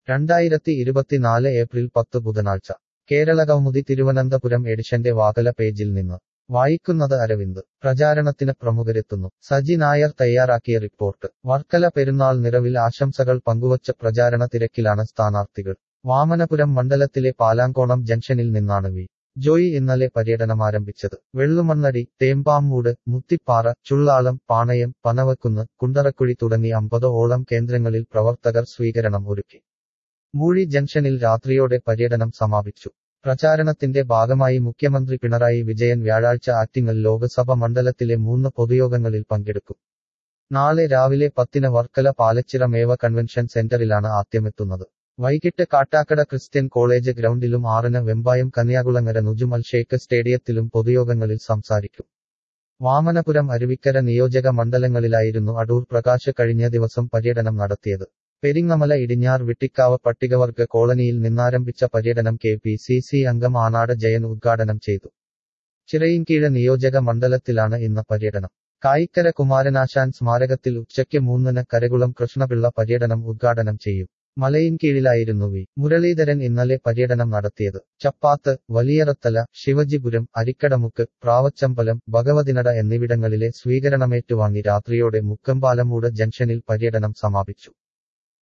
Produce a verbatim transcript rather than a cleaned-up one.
രണ്ടായിരത്തി ഇരുപത്തിനാല് ഏപ്രിൽ പത്ത് ബുധനാഴ്ച കേരളകൗമുദി തിരുവനന്തപുരം എഡിഷന്റെ വാകല പേജിൽ നിന്ന് വായിക്കുന്നത് അരവിന്ദ്. പ്രചാരണത്തിന് പ്രമുഖരെത്തുന്നു. സജി നായർ തയ്യാറാക്കിയ റിപ്പോർട്ട്. വർക്കല പെരുന്നാൾ നിറവിൽ ആശംസകൾ പങ്കുവച്ച പ്രചാരണ തിരക്കിലാണ് സ്ഥാനാർത്ഥികൾ. വാമനപുരം മണ്ഡലത്തിലെ പാലാങ്കോണം ജംഗ്ഷനിൽ നിന്നാണ് വി ജോയി ഇന്നലെ പര്യടനമാരംഭിച്ചത്. വെള്ളുമണ്ണടി, തേമ്പാമ്മൂട്, മുത്തിപ്പാറ, ചുള്ളാളം, പാണയം, പനവക്കുന്ന്, കുണ്ടറക്കുഴി തുടങ്ങി അമ്പത് ഓളം കേന്ദ്രങ്ങളിൽ പ്രവർത്തകർ സ്വീകരണം ഒരുക്കി. മൂഴി ജംഗ്ഷനിൽ രാത്രിയോടെ പര്യടനം സമാപിച്ചു. പ്രചാരണത്തിന്റെ ഭാഗമായി മുഖ്യമന്ത്രി പിണറായി വിജയൻ വ്യാഴാഴ്ച ആറ്റിങ്ങൽ ലോക്സഭ മണ്ഡലത്തിലെ മൂന്ന് പൊതുയോഗങ്ങളിൽ പങ്കെടുക്കും. നാളെ രാവിലെ പത്തിന് വർക്കല പാലച്ചിറ മേവ കൺവെൻഷൻ സെന്ററിലാണ് ആദ്യമെത്തുന്നത്. വൈകിട്ട് കാട്ടാക്കട ക്രിസ്ത്യൻ കോളേജ് ഗ്രൗണ്ടിലും ആറിന് വെമ്പായം കന്യാകുളങ്ങര നുജുമൽ ഷേഖ് സ്റ്റേഡിയത്തിലും പൊതുയോഗങ്ങളിൽ സംസാരിക്കും. വാമനപുരം അരുവിക്കര നിയോജക മണ്ഡലങ്ങളിലായിരുന്നു അടൂർ പ്രകാശ് കഴിഞ്ഞ ദിവസം പര്യടനം നടത്തിയത്. പെരിങ്ങമല ഇടിഞ്ഞാർ വിട്ടിക്കാവ് പട്ടികവർഗ കോളനിയിൽ നിന്നാരംഭിച്ച പര്യടനം കെ പി സി സി അംഗം ആനാട് ജയൻ ഉദ്ഘാടനം ചെയ്തു. ചിറയിൻകീഴ് നിയോജക മണ്ഡലത്തിലാണ് ഇന്ന് പര്യടനം. കായിക്കര കുമാരനാശാൻ സ്മാരകത്തിൽ ഉച്ചയ്ക്ക് മൂന്നിന് കരകുളം കൃഷ്ണപിള്ള പര്യടനം ഉദ്ഘാടനം ചെയ്യും. മലയിൻകീഴിലായിരുന്നു വി മുരളീധരൻ ഇന്നലെ പര്യടനം നടത്തിയത്. ചപ്പാത്ത്, വലിയറത്തല, ശിവജിപുരം, അരിക്കടമുക്ക്, പ്രാവച്ചമ്പലം, ഭഗവതിനട എന്നിവിടങ്ങളിലെ സ്വീകരണമേറ്റുവാങ്ങി രാത്രിയോടെ മുക്കമ്പാലമൂട് ജംഗ്ഷനിൽ പര്യടനം സമാപിച്ചു.